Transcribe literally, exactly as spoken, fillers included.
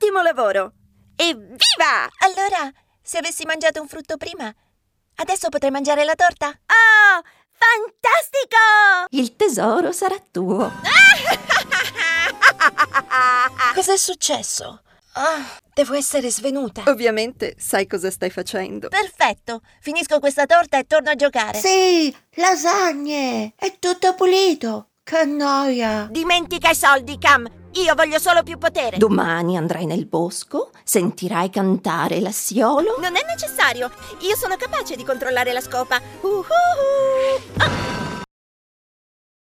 Ottimo lavoro! Evviva! Allora, se avessi mangiato un frutto prima, adesso potrei mangiare la torta? Oh, fantastico! Il tesoro sarà tuo. Cos'è successo? Ah, devo essere svenuta. Ovviamente sai cosa stai facendo. Perfetto, finisco questa torta e torno a giocare. Sì, lasagne! È tutto pulito! Che noia! Dimentica i soldi, Cam! Io voglio solo più potere! Domani andrai nel bosco, sentirai cantare l'assiolo. Non è necessario! Io sono capace di controllare la scopa! Uh-huh. Ah!